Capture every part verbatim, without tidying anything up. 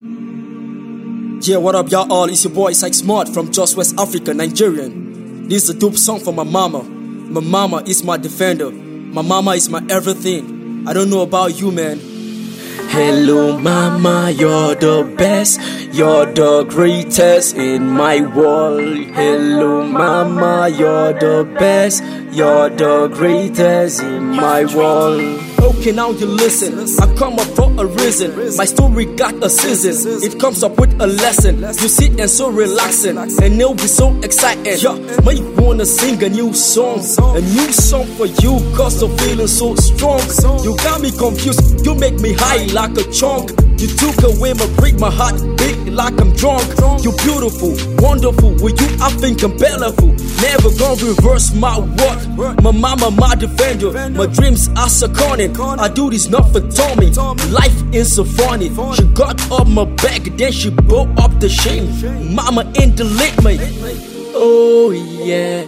Yeah, what up y'all all, it's your boy Psych Smart from just West Africa, Nigerian. This is a dope song for my mama. My mama is my defender. My mama is my everything. I don't know about you, man. Hello mama, you're the best, you're the greatest in my world. Hello mama, you're the best, you're the greatest in my world. Okay, now you listen. I come up for a reason. My story got a season. It comes up with a lesson. You sit and so relaxing, and it'll be so exciting. Yeah, might wanna sing a new song, a new song for you, cause I'm feeling so strong. You got me confused, you make me high like a chunk. You took away my break, my heart beat like I'm drunk. You beautiful, wonderful, with you I think I'm beautiful. Never gonna reverse my word. My mama, my defender. My dreams are so cunning. I do this not for Tommy. Life is so funny. She got up my back, then she broke up the shame. Mama ain't delete me. Oh yeah,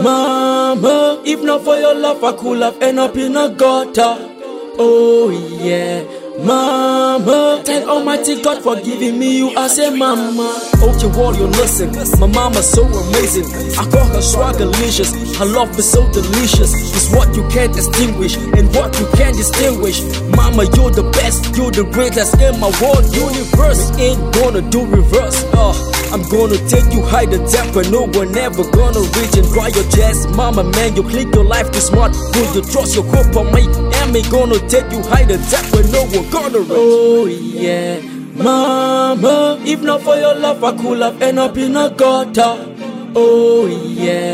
mama, if not for your love I could have ended up in a gutter. Oh yeah, mama, thank Almighty God for giving me you as a mama. Okay, warrior, listen. My mama's so amazing. I call her swagalicious. Her love is so delicious. It's what you can't extinguish and what you can't distinguish. Mama, you're the best, you're the greatest in my world universe. Ain't gonna do reverse. Uh, I'm gonna take you high the depth where no one ever gonna reach and dry your chest. Mama, man, you click your life too smart. Will you trust your hope on me? Am I gonna take you high the depth where no one gonna reach? Oh yeah, mama, if not for your love I could have ended up in a gutter. Oh yeah,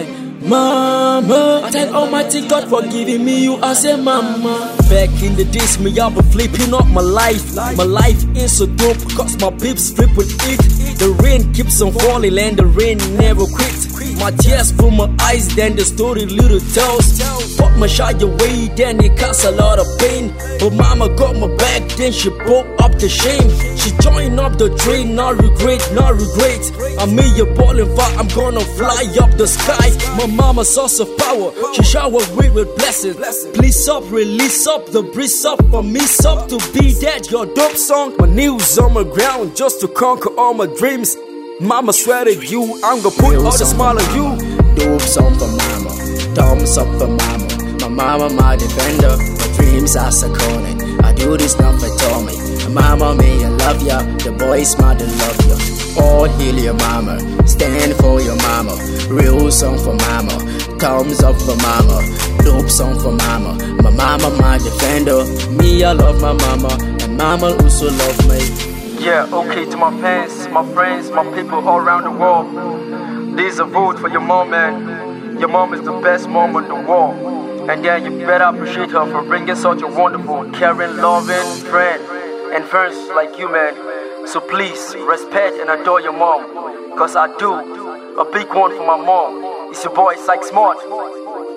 mama, thank Almighty God for giving me you as a mama. Back in the days, me I been flipping up my life. My life is so dope, cause my peeps flip with it. The rain keeps on falling and the rain never quits. My tears from my eyes, then the story little tells. Put my shy away, then it caused a lot of pain. But mama got my back, then she broke up the shame. She joined up the train, no regret, no regret. I'm me a ballin' fire, I'm gonna fly up the sky. My mama's source of power, she showered me with blessings. Please up, release up, the breeze up for me up to be that your dope song. My knees on my ground just to conquer all my dreams. Mama, swear to you, I'm gonna put all the smile on you. Dope song for mama, thumbs up for mama. My mama, my defender, my dreams are so cunning. I do this not for Tommy. Mama, may I love ya, the boys mother love ya. All heal your mama, stand for your mama. Real song for mama, thumbs up for mama. Dope song for mama, my mama, my defender. Me, I love my mama, and mama also love me. Yeah, okay, to my fans, my friends, my people all around the world. This is a vote for your mom, man. Your mom is the best mom in the world. And yeah, you better appreciate her for bringing such a wonderful, caring, loving friend and friends like you, man. So please, respect and adore your mom. Cause I do. A big one for my mom. It's your boy, Psych Smart.